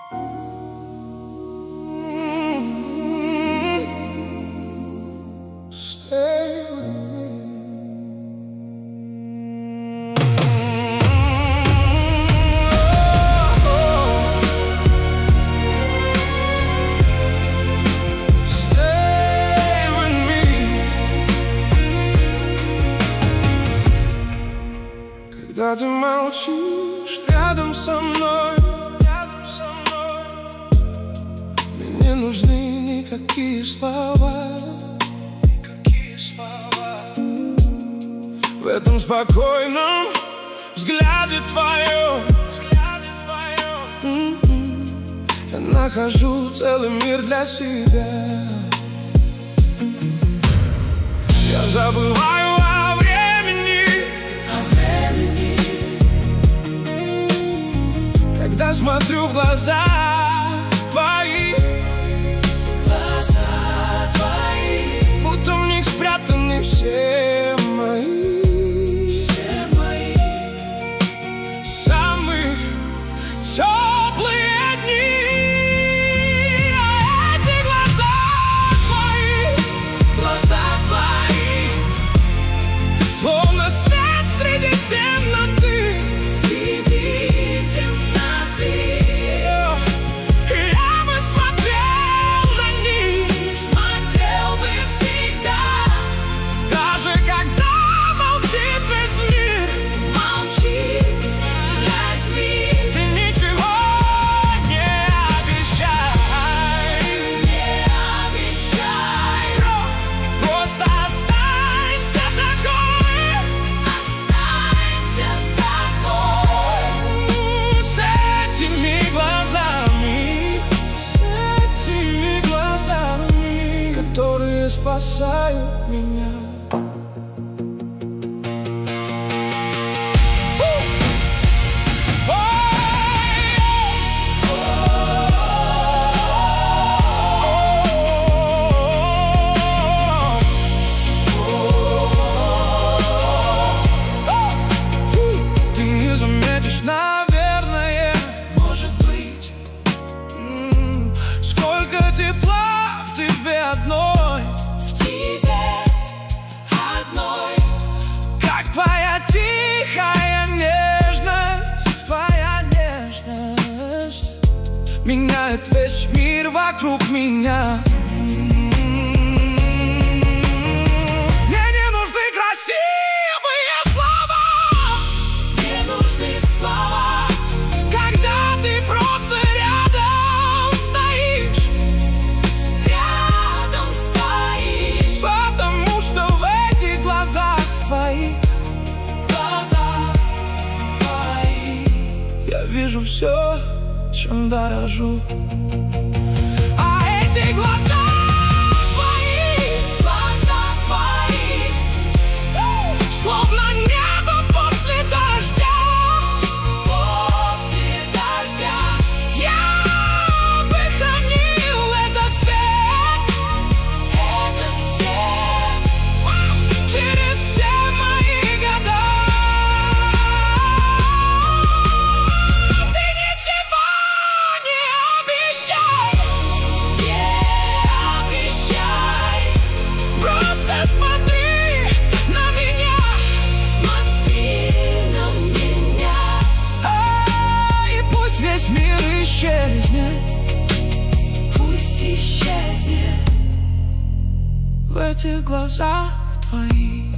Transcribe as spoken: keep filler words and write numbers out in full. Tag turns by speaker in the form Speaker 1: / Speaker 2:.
Speaker 1: Когда ты молчишь рядом со мной, рядом со мной, мне не нужны никакие слова, никакие слова. В этом спокойном взгляде твоем, взгляде твоем, mm-hmm. я нахожу целый мир для себя. Я забываю о времени, о времени, когда смотрю в глаза твои, глаза твои, будто в них спрятаны все мои, все мои самые теплые дни. А эти глаза твои, глаза твои, словно свет среди темноты, среди темноты. Я бы смотрел на них, смотрел бы всегда, даже когда молчит весь мир, молчит весь мир. Ты ничего не обещай, не обещай, просто останься такой, останься такой, с этими глазами, с этими глазами, которые спасают меня. Ты не заметишь, наверное, может быть, м, сколько тепла в тебе одной, в тебе одной, как твоя тихая нежность, твоя нежность меняет весь мир вокруг меня. Мне не нужны красивые слова, мне нужны слова, когда ты просто рядом стоишь, рядом стоишь, потому что в этих глазах твоих, глазах твоих, я вижу все, чем дорожу. А эти глаза твои, глаза твои, словно небо после дождя, после дождя. Я бы хранил этот цвет, этот цвет через все мои года. Ты ничего не обещай, не обещай, просто смотри на меня, смотри на меня. А, и пусть весь мир исчезнет, пусть исчезнет в этих глазах твоих.